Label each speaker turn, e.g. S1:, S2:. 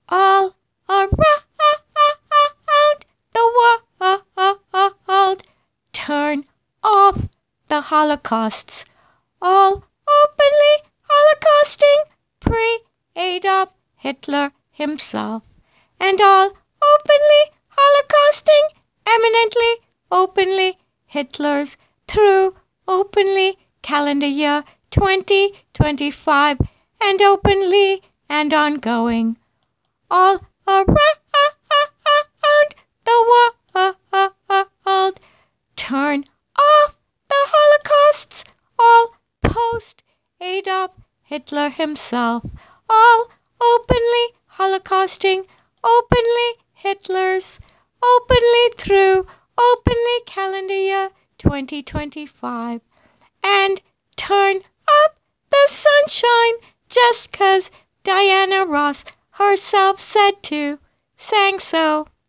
S1: all around the world. Turn off the holocausts, all openly holocausting pre-Adolf Hitler himself, and all openly holocausting eminently openly Hitlers through openly calendar year 2025 and openly and ongoing all around the world. Turn off the holocausts, all post Adolf Hitler himself, all openly holocausting openly Hitlers, openly through openly calendar year 2025, and turn up the sunshine just 'cause Diana Ross herself said to, sang so.